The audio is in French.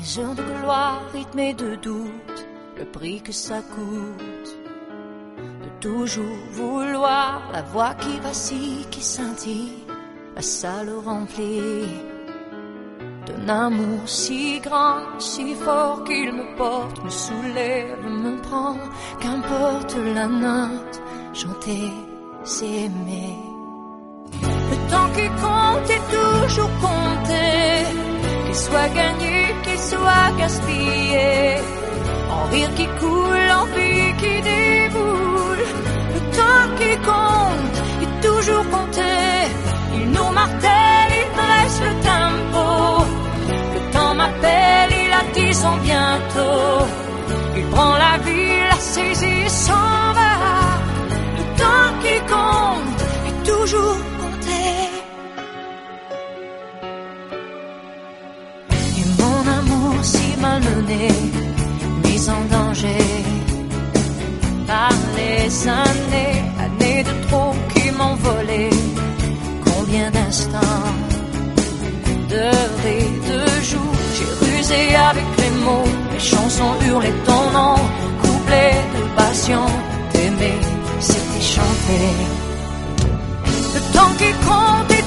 heures de gloire rythmées de doute, le prix que ça coûte de toujours vouloir la voix qui vacille, qui scintille, la salle remplie d'un amour si grand, si fort qu'il me porte, me soulève, me prend, qu'importe la note, chanter, c'est aimer. Le temps qui compte est toujours compté, qu'il soit gagné, qu'il soit gaspillé, en rire qui coule, en vie qui déboule. Le temps qui compte est toujours compté, il nous martèle, il dresse le tempo. Le temps m'appelle, il a dit son bientôt, il prend la vie, la saisit, s'en va. Le temps qui compte est toujours compté. Et mon amour si malmené, mis en danger par les années, années de trop qui m'ont volé. Combien d'instants, d'heures et de jours, j'ai rusé avec les mots, les chansons hurlaient ton nom, couplets de passion, t'aimer, c'était chanter. Le temps qui compte